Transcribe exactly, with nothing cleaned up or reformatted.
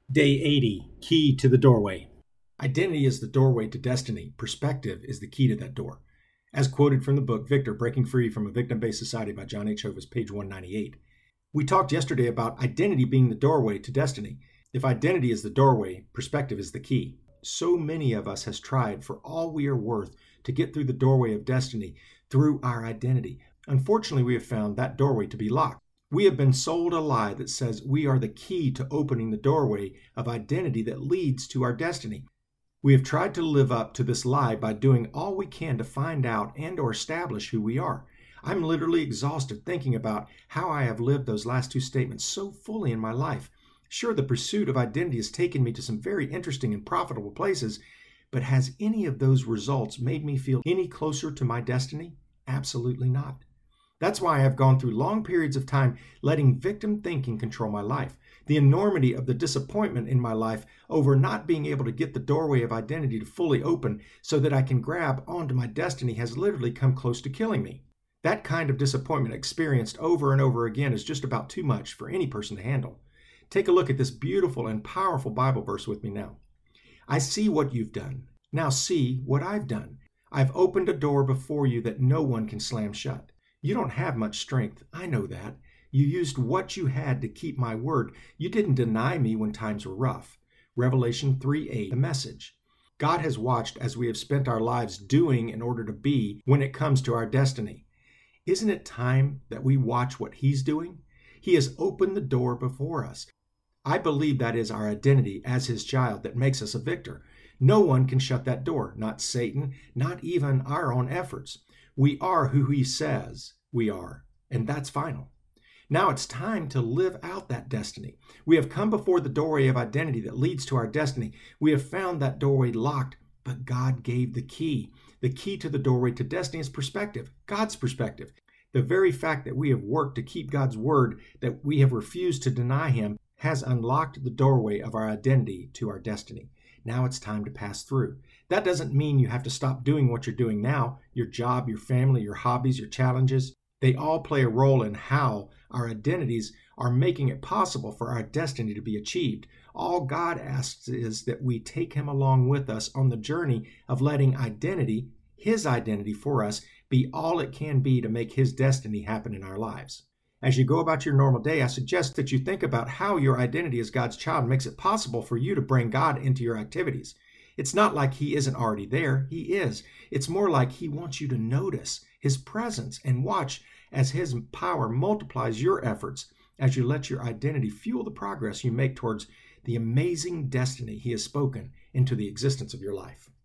Day eighty, Key to the Doorway. Identity is the doorway to destiny. Perspective is the key to that door. As quoted from the book Victor, Breaking Free from a Victim-Based Society by John H. Hovis, page one ninety-eight. We talked yesterday about identity being the doorway to destiny. If identity is the doorway, perspective is the key. So many of us has tried for all we are worth to get through the doorway of destiny through our identity. Unfortunately, we have found that doorway to be locked. We have been sold a lie that says we are the key to opening the doorway of identity that leads to our destiny. We have tried to live up to this lie by doing all we can to find out and or establish who we are. I'm literally exhausted thinking about how I have lived those last two statements so fully in my life. Sure, the pursuit of identity has taken me to some very interesting and profitable places, but has any of those results made me feel any closer to my destiny? Absolutely not. That's why I have gone through long periods of time letting victim thinking control my life. The enormity of the disappointment in my life over not being able to get the doorway of identity to fully open so that I can grab onto my destiny has literally come close to killing me. That kind of disappointment experienced over and over again is just about too much for any person to handle. Take a look at this beautiful and powerful Bible verse with me now. I see what you've done. Now see what I've done. I've opened a door before you that no one can slam shut. You don't have much strength. I know that. You used what you had to keep my word. You didn't deny me when times were rough. Revelation three eight, the message. God has watched as we have spent our lives doing in order to be when it comes to our destiny. Isn't it time that we watch what He's doing? He has opened the door before us. I believe that is our identity as His child that makes us a victor. No one can shut that door, not Satan, not even our own efforts. We are who He says we are, and that's final. Now it's time to live out that destiny. We have come before the doorway of identity that leads to our destiny. We have found that doorway locked, but God gave the key. The key to the doorway to destiny is perspective, God's perspective. The very fact that we have worked to keep God's word, that we have refused to deny Him, has unlocked the doorway of our identity to our destiny. Now it's time to pass through. That doesn't mean you have to stop doing what you're doing now. Your job, your family, your hobbies, your challenges, they all play a role in how our identities are making it possible for our destiny to be achieved. All God asks is that we take Him along with us on the journey of letting identity, His identity for us, be all it can be to make His destiny happen in our lives. As you go about your normal day, I suggest that you think about how your identity as God's child makes it possible for you to bring God into your activities. It's not like He isn't already there. He is. It's more like He wants you to notice His presence and watch as His power multiplies your efforts as you let your identity fuel the progress you make towards the amazing destiny He has spoken into the existence of your life.